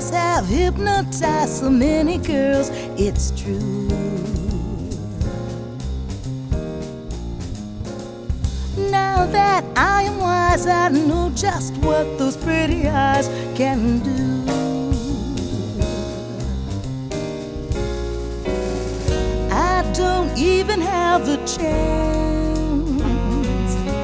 eyes have hypnotized so many girls, it's true. Now that I am wise, I know just what those pretty eyes can do. I don't even have the chance